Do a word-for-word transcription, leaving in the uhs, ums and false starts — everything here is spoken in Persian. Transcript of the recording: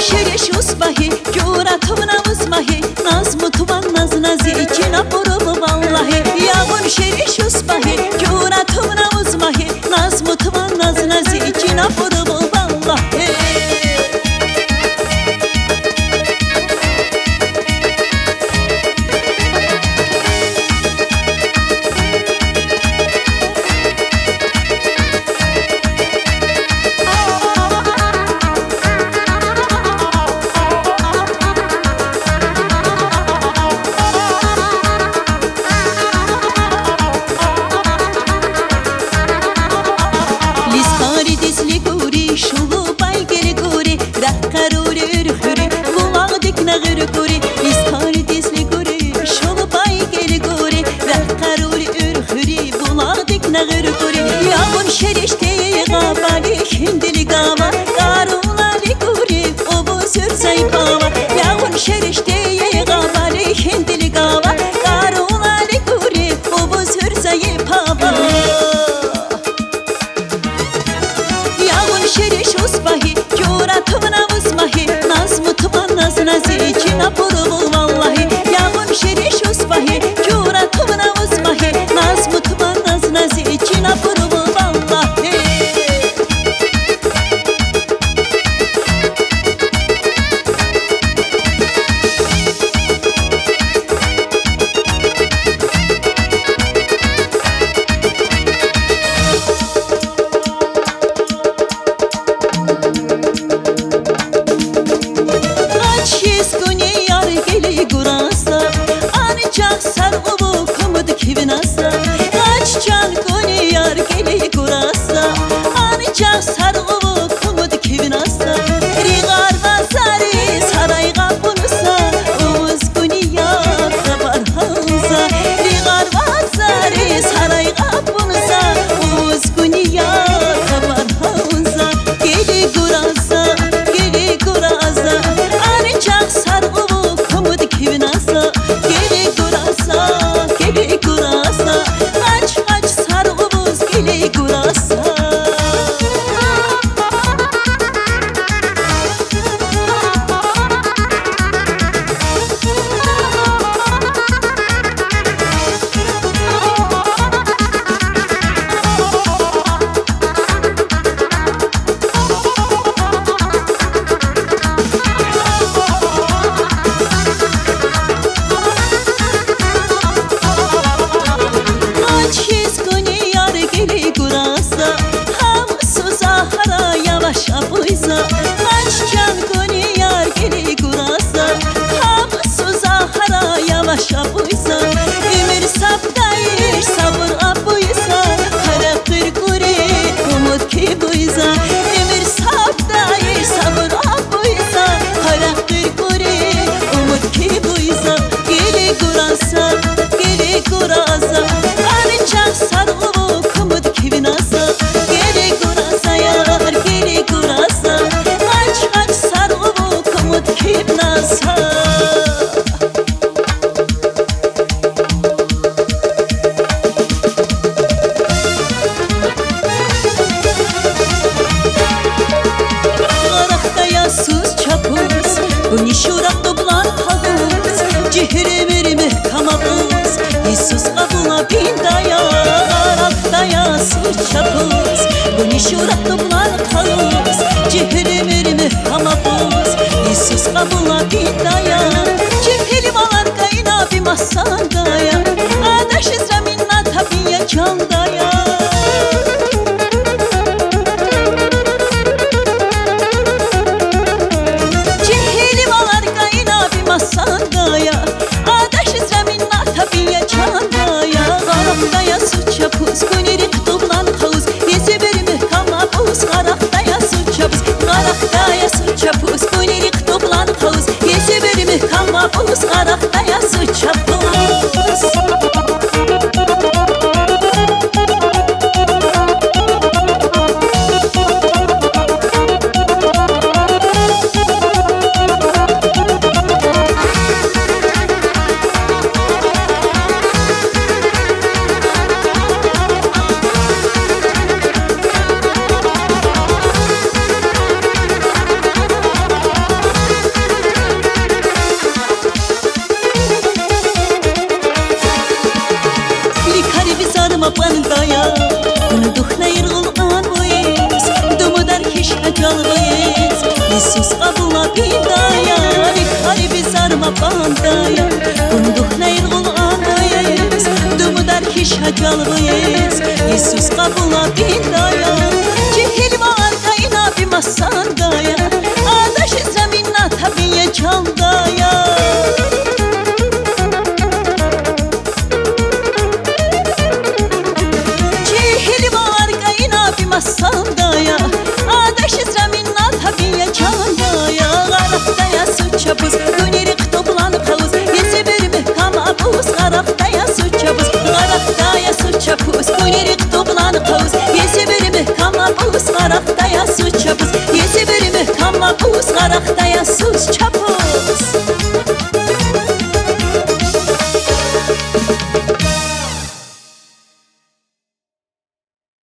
شرش اصبحی جورتم نوزمحی نظم تو من نز نزی چینا برو والله یاون شرش اصبحی جورتم نوزمحی نظم تو من نز نزی چینا برو والله İsus qabula bidaya Kalbi sarma bandaya Kunduh neyl qulağanayız Dumudar kiş hacalvayız İsus qabula bidaya Cihil var kayna bir masandaya Adaşı zeminna tabiye çaldaya Cihil var kayna bir masandaya Adaşı zeminna tabiye çaldaya Qaraxtaya su çapuz Gönerik toplanıp havuz Yesi bir mühkam abuz Qaraxtaya su çapuz Qaraxtaya su çapuz Gönerik toplanıp havuz Yesi bir mühkam abuz Qaraxtaya su çapuz Yesi bir mühkam abuz Qaraxtaya